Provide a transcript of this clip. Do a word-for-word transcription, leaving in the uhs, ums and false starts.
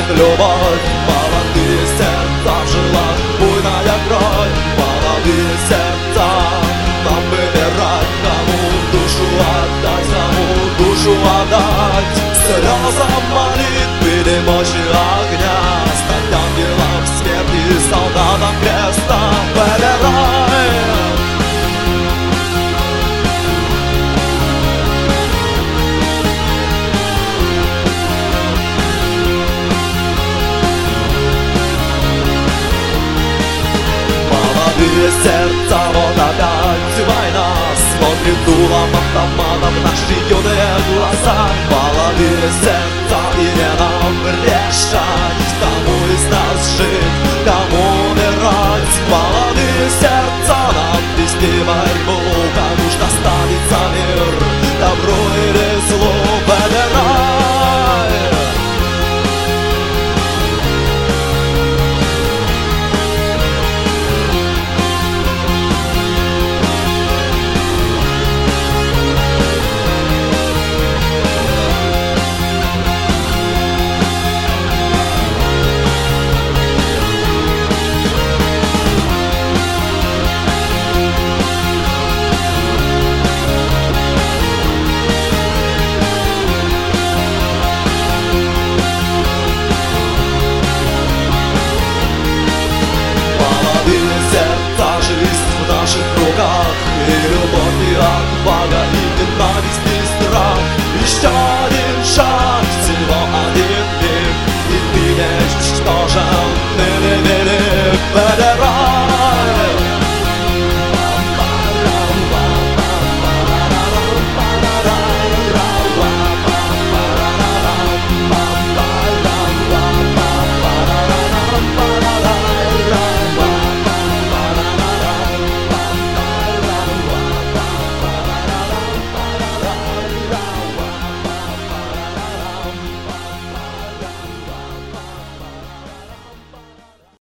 верит любовь. Молодые сердца жила буйная кровь. Молодые сердца нам выбирать, кому душу отдать, кому душу отдать. Слезам молитвы дымочи огня, стать ангелом смерти, солдатом креста. Выбирай. Молодые сердца, вот опять война, смотрит дулом автомата в наши юные глаза. Молодые сердца, и не нам решать, кому из нас жить, кому умирать. Молодые сердца, нам вести борьбу, кому ж достанется мир, добро или зло. Выбирай. В наших руках и любовь, и отвага, и ненависть, и страх. Еще один шаг, всего один миг, и ты уничтожен.